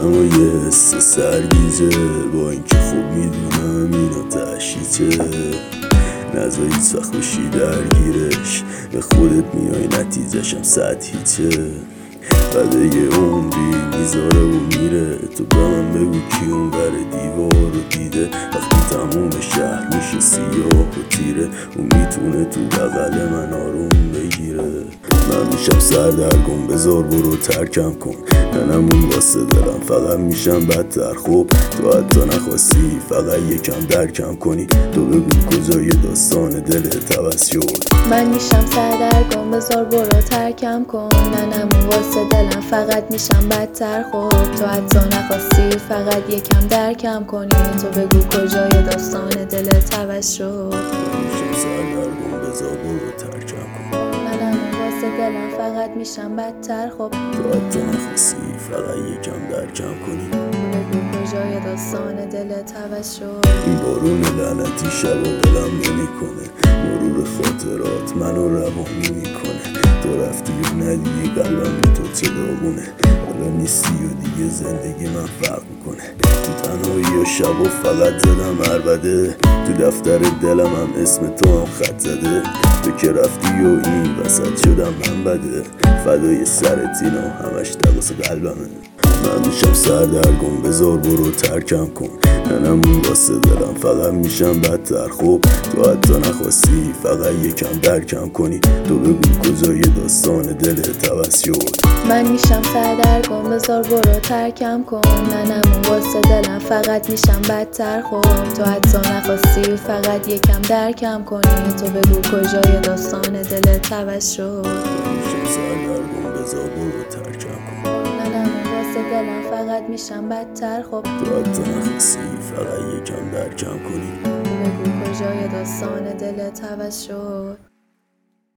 اما یه حس سرگیجه، با اینکه خوب میدونم اینا تشییچه. نذار هیچ وقت بشی درگیرش، به خودت میای نتیجهشم سطحیچه. بعد یه عمری میذاره و میره، تو به من بگو کی اون ور دیوار رو دیده. وقتی تموم شهر میشه سیاه و تیره، اون میتونه تو بغل من آروم بگیره. من میشم سردرگم، بذار برو ترکم کن. نمون واسه دلم فقط میشم بدتر. خب تو حتی نخواستی فقط یکم درکم کنی. تو بگو کجای داستان دلت عوض شد. من میشم سردرگم، بذار برو ترکم کن. نمون واسه دلم فقط میشم بدتر. خب تو حتی نخواستی فقط یکم درکم کنی. تو بگو کجای داستان دلت عوض شد. میشم سردرگم، بذار برو ترکم کن. نمون واسه دلم فقط میشم بدتر. خب تو حتی نخواستی فقط یکم درکم کنی. بگو کجای داستان دلت عوض شد. این بارون لعنتی شب و دلم نمیکنه، مرور خاطرات منو روانی میکنه. تو رفتی و ندیدی قلبم بی تو چه داغونه. حالا نیستی و دیگه زندگی من فرق میکنه. تو تنهایی و شب و فقط زدم عربده، تو دفتر دلم هم اسم تو هم خط زده. تو که رفتی و این وسط شدم من بده، فدای سرت اینا همش دقص قلبمه. من میشم سردرگم، بذار برو ترکم کن. نمون واسه دلم فقط میشم بدتر. خب تو حتی نخواستی فقط یکم درکم کنی. تو بگو کجای داستان دلت عوض شد. من میشم سردرگم، بذار برو ترکم کن. نمون واسه دلم فقط میشم بدتر. خب تو حتی نخواستی فقط یکم درکم کنی. تو بگو کجای داستان دلت عوض شد. میشم سردرگم، بذار برو ترکم کن. نمون واسه دلم فقط میشم بدتر. خب تو حتی نخواستی فقط یکم درکم کنی. تو بگو کجای داستان دلت عوض شد.